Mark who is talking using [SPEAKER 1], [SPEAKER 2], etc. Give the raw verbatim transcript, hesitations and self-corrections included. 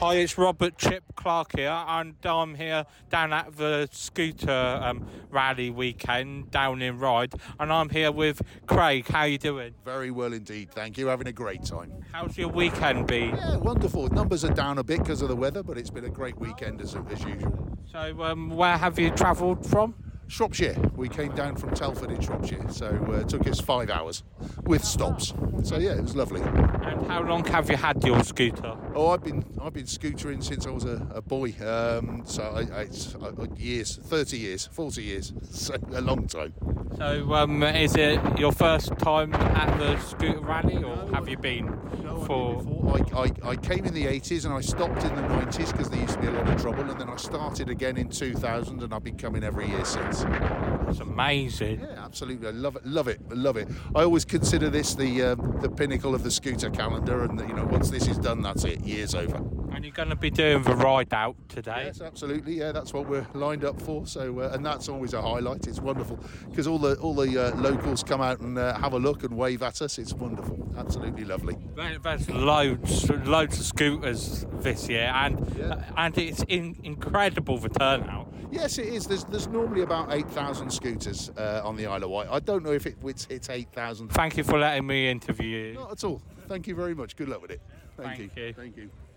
[SPEAKER 1] Hi, it's Robert Chip Clark here, and I'm here down at the scooter um, rally weekend down in Ryde, and I'm here with Craig. How you doing?
[SPEAKER 2] Very well indeed, thank you. Having a great time.
[SPEAKER 1] How's your weekend been?
[SPEAKER 2] Yeah, wonderful. Numbers are down a bit because of the weather, but it's been a great weekend as, as usual.
[SPEAKER 1] So, um, where have you travelled from?
[SPEAKER 2] Shropshire. We came down from Telford in Shropshire, so uh, it took us five hours with stops. So yeah, it was lovely.
[SPEAKER 1] And how long have you had your scooter?
[SPEAKER 2] Oh, I've been I've been scootering since I was a, a boy. Um, so I, I, it's, uh, years, thirty years, forty years. So a long time.
[SPEAKER 1] So, um, is it your first time at the scooter rally, or have you been
[SPEAKER 2] No,
[SPEAKER 1] for?
[SPEAKER 2] I, before. I, I, I came in the eighties and I stopped in the nineties because there used to be a lot of trouble, and then I started again in two thousand, and I've been coming every year since.
[SPEAKER 1] It's amazing.
[SPEAKER 2] Yeah, absolutely. I love it, love it, I love it. I always consider this the um, the pinnacle of the scooter calendar, and you know, once this is done, that's it. Year's over.
[SPEAKER 1] And you're going to be doing the ride out today?
[SPEAKER 2] Yes, absolutely. Yeah, that's what we're lined up for. So, uh, and that's always a highlight. It's wonderful because all the all the uh, locals come out and uh, have a look and wave at us. It's wonderful. Absolutely lovely.
[SPEAKER 1] There- There's loads, loads of scooters this year, and
[SPEAKER 2] Yeah.
[SPEAKER 1] and it's in, incredible the turnout.
[SPEAKER 2] Yes, it is. There's there's normally about eight thousand scooters uh, on the Isle of Wight. I don't know if it it's, it's eight thousand.
[SPEAKER 1] Thank you for letting me interview you.
[SPEAKER 2] Not at all. Thank you very much. Good luck with it. Thank,
[SPEAKER 1] Thank
[SPEAKER 2] you.
[SPEAKER 1] you.
[SPEAKER 2] Thank you.